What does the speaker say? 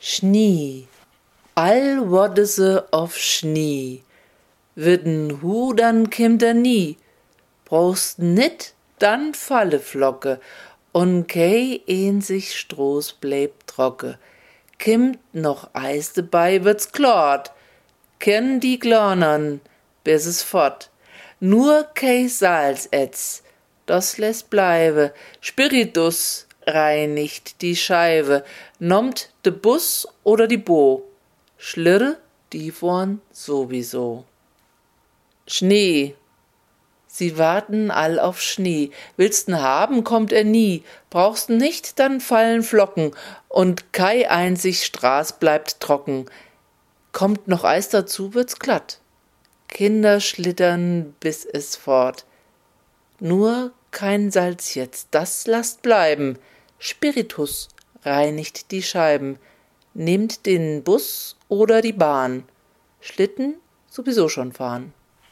Schnee, all wodde se auf Schnee. Widden hu, dann kimmt er nie. Brauchst nit, dann falle Flocke, und kei sich Stroß bleibt trocke. Kimmt noch Eis dabei, wird's klort. Kenn die Glornern, bis es fort. Nur kei Salz etz, das lässt bleibe. Spiritus reinigt die Scheibe, nommt de Bus oder die Bo. Schlirre, die vorn sowieso. Schnee, sie warten all auf Schnee. Willst'n haben, kommt er nie. Brauchst'n nicht, dann fallen Flocken, und kei einzig Straß bleibt trocken. Kommt noch Eis dazu, wird's glatt. Kinder schlittern, bis es fort. Nur kein Salz jetzt, das lasst bleiben. Spiritus reinigt die Scheiben. Nehmt den Bus oder die Bahn. Schlitten sowieso schon fahren.